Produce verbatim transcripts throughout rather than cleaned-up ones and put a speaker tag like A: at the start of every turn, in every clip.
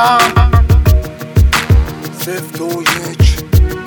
A: سفت و یک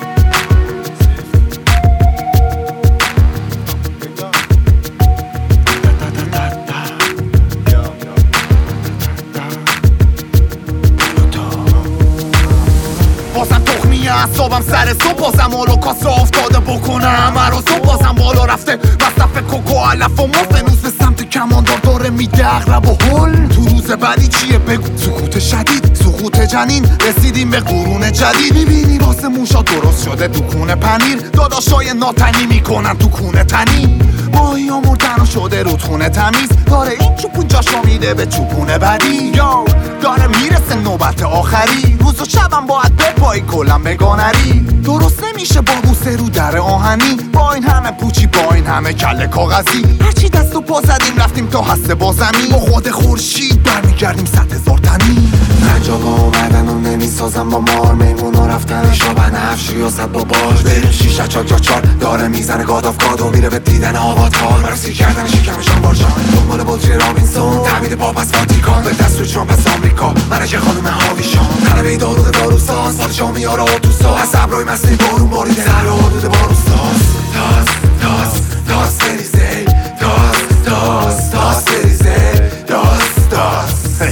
A: بازم تخمی اعصابم سر صبح بازم آلو کاسه افتاده بکنم مراسم بازم بالا رفته مصرف کوکو علف و مفنوز به سمت کماندار داره میده اغرب و هل تو روز بعدی چیه بگو سکوت شدید سقوط جنین رسیدیم به قرون جدید میبینی واسه موشا درست شده دکونه پنیر داداشای ناتنی میکنن تو کونه تنی ماهی ها مردن و شده رودخونه تمیز داره این چوپون جاشو میده به چوپونه بعدی یا داره میرسه نوبت آخری روز و شبم باید بپایی کلم بگانری درست نمیشه با بوسه رو در آهنی با این همه پوچی با این همه کله کاغذی هرچی دست و پا زدیم رفتیم تا هسته با زمین با خود خورشید برمیگردیم صد هزار تنی
B: رنجابا اومدن و نمیسازم با مار میمونا رفتن شابن هفت ریاست با باش بریم شیشه چاک جا چار داره میزنه گاد آف گاد و میره به دیدن آواتار برسی کردن شکمشان بارشان دنبال بطری رابینسون تعبید پاپ از واتیکان به دست روی ترامپ از آمریکا منش خانوم هاویشان طلبه داروغ داروساز پادشاه میاره آتوسا از ابروی مستی بارون باریده سر حدود باروساز تاس تاس تاس بریزه تاس تاس تاس بریزه تاس تاس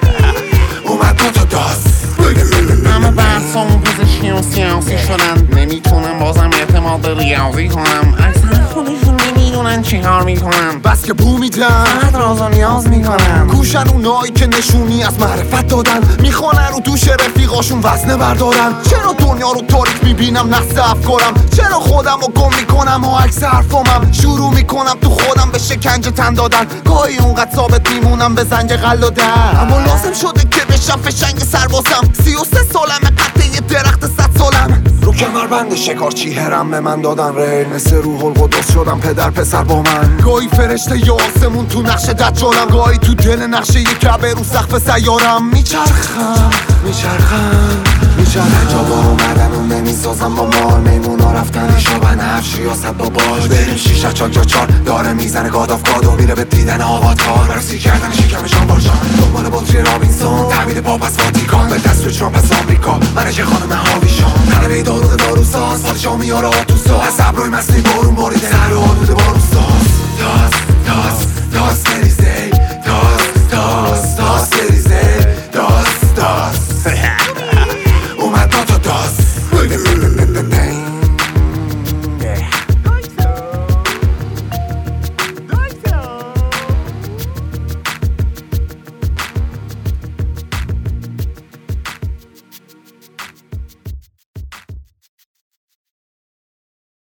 B: اومد دو تا داس
C: همه بحثامون پزشکی و سیاسی شدن نمیتونم بازم اعتماد ریاضی کنم اکثر خودشون نمیدونن چی کار میکنن
A: بس که بو میدن
C: فقط راز و نیاز میکنن
A: کوشن اونایی که نشونی از معرفت دادن میخوانن رو دوش رفیقاشون وزنه بردارن چرا دنیا رو تاریک میبینم نقص افکارم چرا خودم رو گم میکنم و عکس حرفامم شروع میکنم تو خودم به شکنجه تن دادن گاهی اونقدر ثابت میمونم به زنگ قلادن اما لازم شده که بشم فشنگ سربازم سی و سه سالمه قطعه یه درخت صد سالم رو کمربند شکارچی هرم به من دادن ریل مثل روح القدس شدم پدر پسر با من گاهی فرشته یا آسمون تو نقش دجالم گاهی تو دل نقشه یه کعبه رو سقف سیارم میچرخم میچرخم میچرخم
B: جابا اومدن و نمیسازم با مار میمونا رفتن شابن هفت ریاست با باش بریم شیشه چاک جا چار داره میزنه گاد آف گاد و میره به دیدن آواتار برسی کردن شکمشان بارشان دنبال بطری رابینسون تعبید پاپ از واتیکان به دست روی ترامپ از آمریکا منش خانوم هاویشان طلبه داروغ داروساز پادشاه میاره آتوسا از ابروی مستی بارون باریده سر حدود